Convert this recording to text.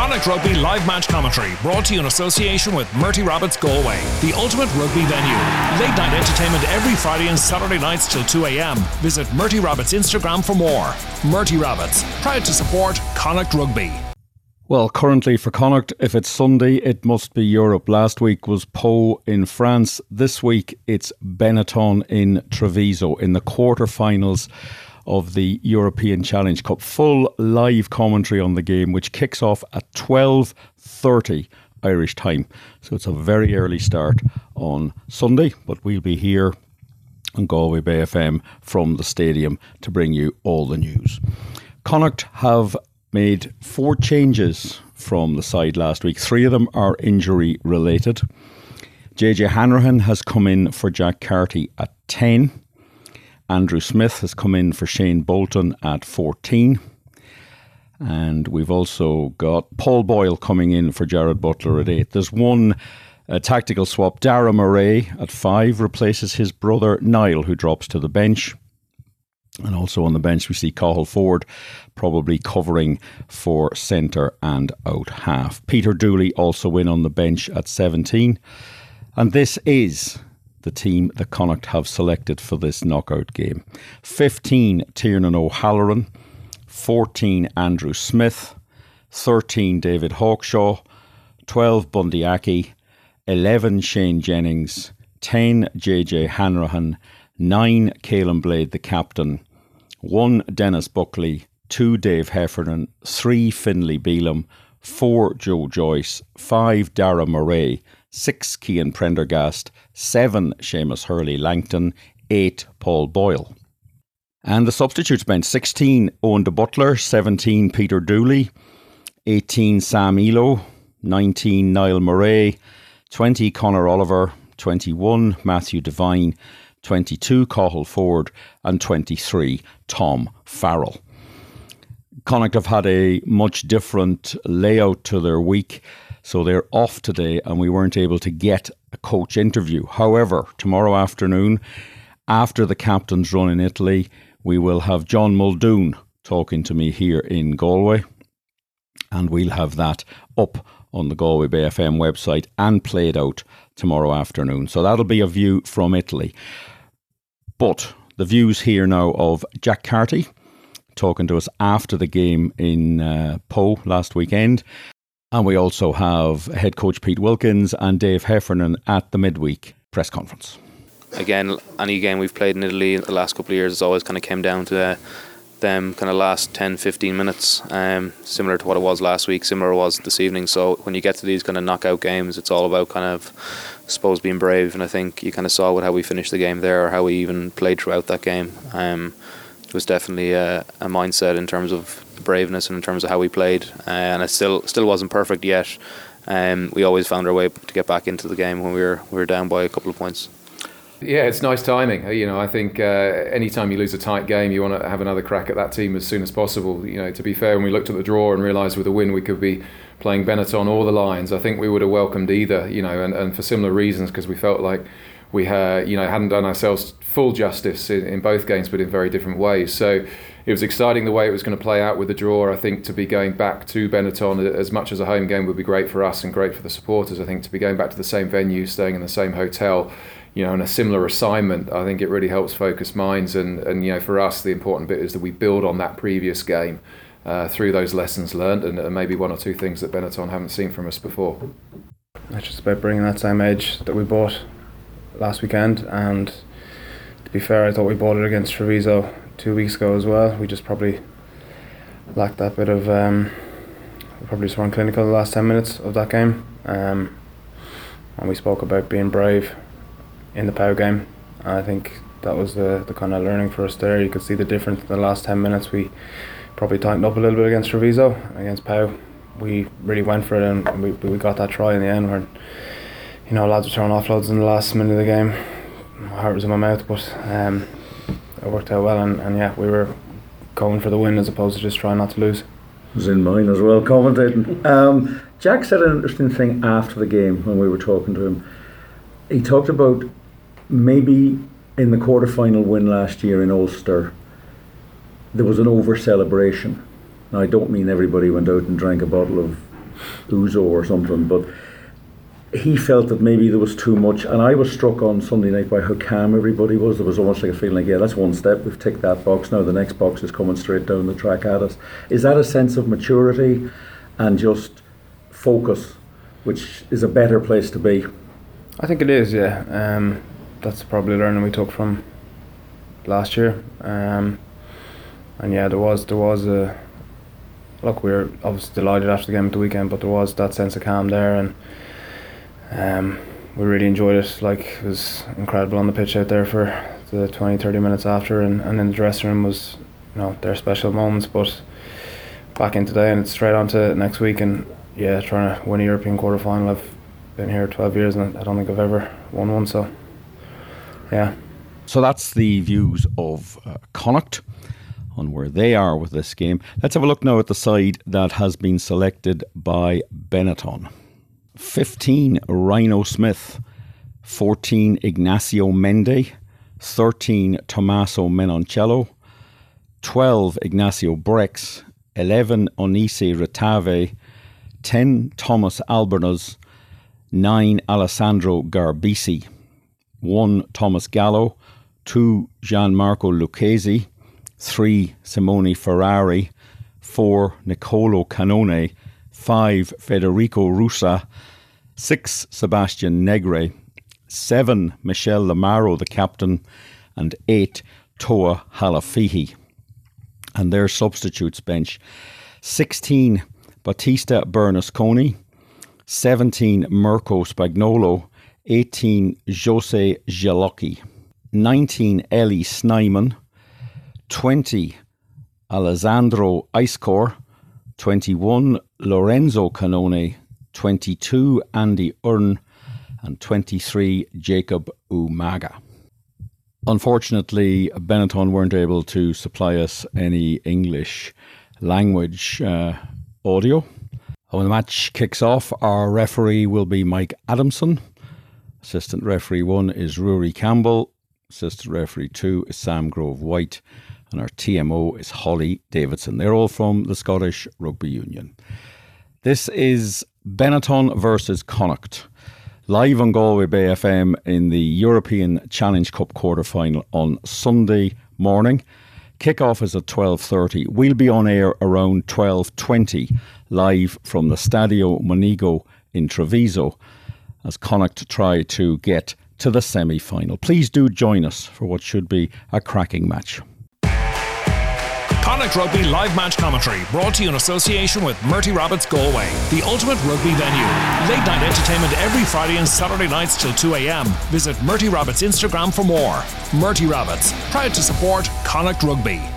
Connacht Rugby live match commentary brought to you in association with Murty Rabbits Galway, the ultimate rugby venue. Late night entertainment every Friday and Saturday nights till 2 a.m. Visit Murty Rabbits Instagram for more. Murty Rabbits, proud to support Connacht Rugby. Well, currently for Connacht, if it's Sunday, it must be Europe. Last week was Pau in France. This week it's Benetton in Treviso in the quarterfinals of the European Challenge Cup. Full live commentary on the game, which kicks off at 12:30 Irish time. So it's a very early start on Sunday, but we'll be here on Galway Bay FM from the stadium to bring you all the news. Connacht have made 4 changes from the side last week. 3 of them are injury related. JJ Hanrahan has come in for Jack Carty at 10. Andrew Smith has come in for Shane Bolton at 14. And we've also got Paul Boyle coming in for Jared Butler at 8. There's one tactical swap. Dara Murray at 5 replaces his brother Niall, who drops to the bench. And also on the bench we see Cathal Ford probably covering for centre and out half. Peter Dooley also in on the bench at 17. And this is the team that Connacht have selected for this knockout game. 15 Tiernan O'Halloran, 14 Andrew Smith, 13 David Hawkshaw, 12 Bundy Aki, 11 Shane Jennings, 10 JJ Hanrahan, 9 Caelan Blade the captain, 1 Dennis Buckley, 2 Dave Heffernan, 3 Finlay Bealham, 4 Joe Joyce, 5 Dara Murray, 6 Cian Prendergast, 7 Seamus Hurley Langton, 8 Paul Boyle. And the substitutes bench: 16 Owen de Butler, 17 Peter Dooley, 18 Sam Elo, 19 Niall Murray, 20 Conor Oliver, 21 Matthew Devine, 22 Cathal Ford and 23 Tom Farrell. Connacht have had a much different layout to their week, so they're off today and we weren't able to get a coach interview. However, tomorrow afternoon, after the captain's run in Italy, we will have John Muldoon talking to me here in Galway, and we'll have that up on the Galway Bay FM website and played out tomorrow afternoon. So that'll be a view from Italy. But the views here now of Jack Carty talking to us after the game in Pau last weekend. And we also have head coach Pete Wilkins and Dave Heffernan at the midweek press conference. Again, any game we've played in Italy in the last couple of years has always kind of came down to them kind of last 10-15 minutes, similar to what it was last week, similar to what it was this evening. So when you get to these kind of knockout games, it's all about kind of, I suppose, being brave. And I think you kind of saw with how we finished the game there, or how we even played throughout that game. It was definitely a mindset in terms of braveness and in terms of how we played, and it still wasn't perfect yet. We always found our way to get back into the game when we were down by a couple of points. Yeah, it's nice timing. I think anytime you lose a tight game, you want to have another crack at that team as soon as possible. To be fair, when we looked at the draw and realised with a win we could be playing Benetton or the Lions, I think we would have welcomed either. And for similar reasons, because we felt like we hadn't done ourselves full justice in both games, but in very different ways. So it was exciting the way it was going to play out with the draw. I think to be going back to Benetton, as much as a home game would be great for us and great for the supporters, I think to be going back to the same venue, staying in the same hotel, and a similar assignment, I think it really helps focus minds. And for us, the important bit is that we build on that previous game through those lessons learned and maybe one or two things that Benetton haven't seen from us before. It's just about bringing that same edge that we bought last weekend, and to be fair, I thought we bought it against Treviso 2 weeks ago as well. We just probably lacked that bit of we probably just weren't clinical the last 10 minutes of that game, and we spoke about being brave in the Pau game. I think that was the kind of learning for us there. You could see the difference in the last 10 minutes. We probably tightened up a little bit against Treviso. Against Pau, we really went for it, and we got that try in the end where lads were throwing offloads in the last minute of the game. My heart was in my mouth, but it worked out well, and yeah, we were going for the win as opposed to just trying not to lose. It was in mine as well, commentating. Jack said an interesting thing after the game when we were talking to him. He talked about maybe in the quarter-final win last year in Ulster, there was an over-celebration. Now, I don't mean everybody went out and drank a bottle of ouzo or something, but he felt that maybe there was too much, and I was struck on Sunday night by how calm everybody was. There was almost like a feeling like, yeah, that's one step, we've ticked that box, now the next box is coming straight down the track at us. Is that a sense of maturity and just focus, which is a better place to be? I think it is, yeah. That's probably learning we took from last year. And yeah, there was a look, we were obviously delighted after the game at the weekend, but there was that sense of calm there, and we really enjoyed it. Like, it was incredible on the pitch out there for the 20-30 minutes after, and in the dressing room was, their special moments. But back in today, and it's straight on to next week, and yeah, trying to win a European quarter final. I've been here 12 years and I don't think I've ever won one, so yeah. So that's the views of Connacht on where they are with this game. Let's have a look now at the side that has been selected by Benetton. 15, Rhino Smith. 14, Ignacio Mende. 13, Tommaso Menoncello. 12, Ignacio Brex. 11, Onise Retave. 10, Thomas Albornoz. 9, Alessandro Garbisi. 1, Thomas Gallo. 2, Gianmarco Lucchesi. 3, Simone Ferrari. 4, Nicolo Canone. 5, Federico Russa. 6, Sebastian Negre. 7, Michel Lamaro, the captain. And 8, Toa Halafihi. And their substitutes bench: 16, Battista Bernasconi. 17, Mirko Spagnolo. 18, Jose Gialocchi. 19, Eli Snyman. 20, Alessandro Iscor. 21, Lorenzo Canone. 22, Andy Urn. And 23, Jacob Umaga. Unfortunately, Benetton weren't able to supply us any English language audio. When the match kicks off, our referee will be Mike Adamson. Assistant referee 1 is Rory Campbell. Assistant referee 2 is Sam Grove White. And our TMO is Holly Davidson. They're all from the Scottish Rugby Union. This is Benetton versus Connacht, live on Galway Bay FM in the European Challenge Cup quarter-final on Sunday morning. Kick-off is at 12:30. We'll be on air around 12:20, live from the Stadio Monigo in Treviso, as Connacht try to get to the semi-final. Please do join us for what should be a cracking match. Connacht Rugby live match commentary brought to you in association with Murty Rabbits Galway, the ultimate rugby venue. Late night entertainment every Friday and Saturday nights till 2 a.m. Visit Murty Rabbits Instagram for more. Murty Rabbits, proud to support Connacht Rugby.